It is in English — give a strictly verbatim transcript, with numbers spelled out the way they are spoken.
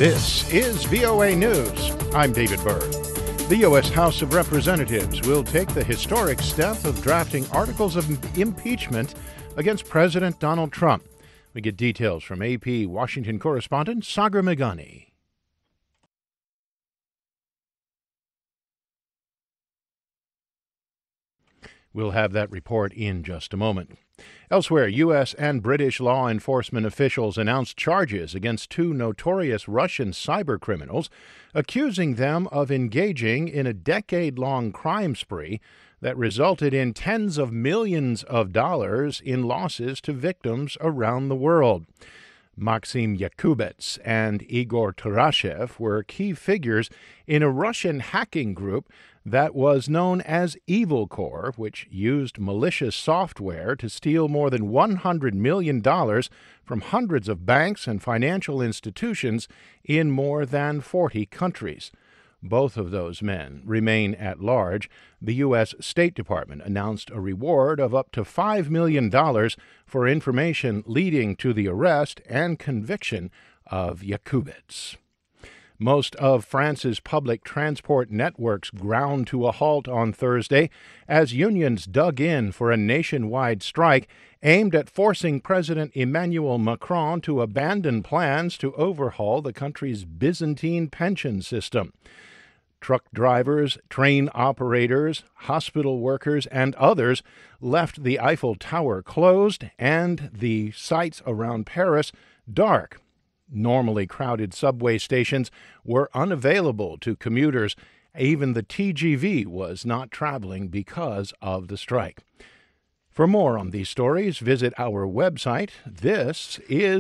This is V O A News. I'm David Byrd. The U S House of Representatives will take the historic step of drafting articles of impeachment against President Donald Trump. We get details from A P Washington correspondent Sagar Meghani. We'll have that report in just a moment. Elsewhere, U S and British law enforcement officials announced charges against two notorious Russian cybercriminals, accusing them of engaging in a decade-long crime spree that resulted in tens of millions of dollars in losses to victims around the world. Maxim Yakubets and Igor Tarashev were key figures in a Russian hacking group that was known as Evil Corps, which used malicious software to steal more than one hundred million dollars from hundreds of banks and financial institutions in more than forty countries. Both of those men remain at large. The U S State Department announced a reward of up to five million dollars for information leading to the arrest and conviction of Yakubets. Most of France's public transport networks ground to a halt on Thursday as unions dug in for a nationwide strike aimed at forcing President Emmanuel Macron to abandon plans to overhaul the country's Byzantine pension system. Truck drivers, train operators, hospital workers, and others left the Eiffel Tower closed and the sites around Paris dark. Normally crowded subway stations were unavailable to commuters. Even the T G V was not traveling because of the strike. For more on these stories, visit our website. This is